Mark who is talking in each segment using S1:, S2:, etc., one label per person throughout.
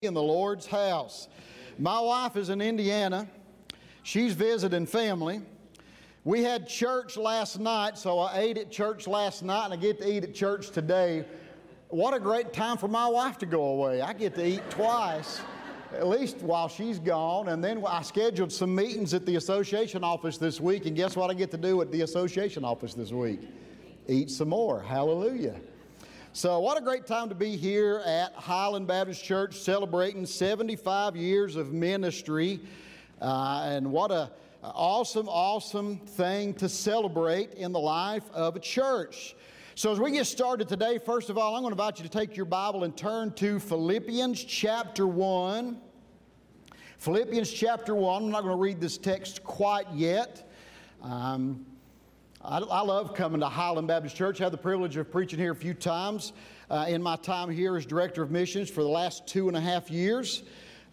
S1: In the Lord's house. My wife is in Indiana. She's visiting family. We had church last night, so I ate at church last night and I get to eat at church today. What a great time for my wife to go away. I get to eat twice, at least while she's gone. And then I scheduled some meetings at the association office this week, and guess what I get to do at the association office this week? Eat some more. Hallelujah. So what a great time to be here at Highland Baptist Church celebrating 75 years of ministry. And what an awesome thing to celebrate in the life of a church. So as we get started today, first of all, I'm going to invite you to take your Bible and turn to Philippians chapter 1. Philippians chapter 1. I'm not going to read this text quite yet. I love coming to Highland Baptist Church. I had the privilege of preaching here a few times in my time here as Director of Missions for the last 2.5 years.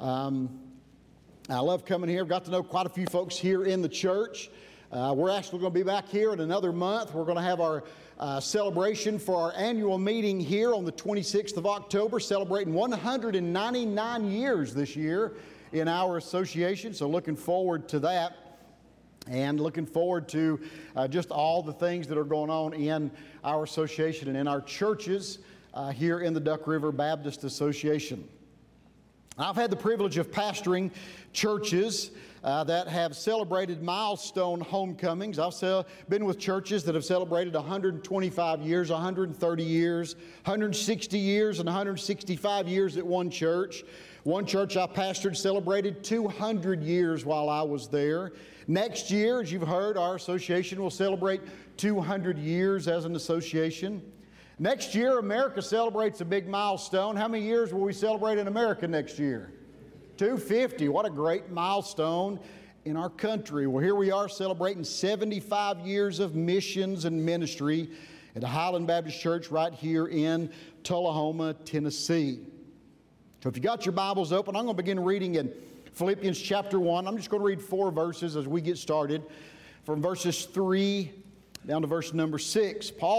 S1: I love coming here. I've got to know quite a few folks here in the church. We're actually going to be back here in another month. We're going to have our celebration for our annual meeting here on the 26th of October, celebrating 199 years this year in our association. So looking forward to that. And looking forward to just all the things that are going on in our association and in our churches here in the Duck River Baptist Association. I've had the privilege of pastoring churches that have celebrated milestone homecomings. I've been with churches that have celebrated 125 years, 130 years, 160 years, and 165 years at one church. One church I pastored celebrated 200 years while I was there. Next year, as you've heard, our association will celebrate 200 years as an association. Next year, America celebrates a big milestone. How many years will we celebrate in America next year? 250. What a great milestone in our country. Well, here we are celebrating 75 years of missions and ministry at the Highland Baptist Church right here in Tullahoma, Tennessee. So if you got your Bibles open, I'm going to begin reading in Philippians chapter 1. I'm just going to read 4 verses as we get started. From verses 3 down to verse number 6. Paul